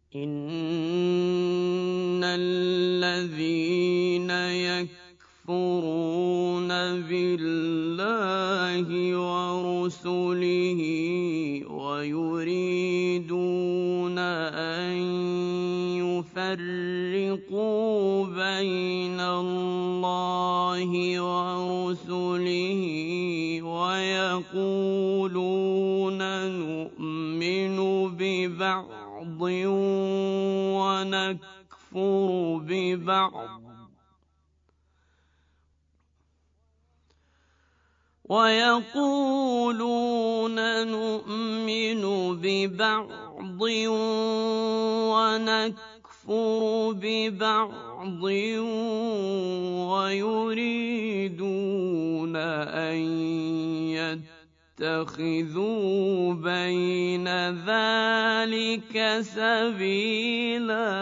إِنَّ الَّذِينَ يَكْفُرُونَ بِاللَّهِ وَرُسُلِهِ وَيُرِيدُونَ أَن يُفَرِّقُوا بَيْنَ اللَّهِ وَرُسُلِهِ وَيَقُولُونَ نُؤْمِنُ بِبَعْضٍ وَنَكْفُرُ بِبَعْضٍ وَيُرِيدُونَ أَن يَتَّخِذُوا بَيْنَ ذَلِكَ سَبِيلًا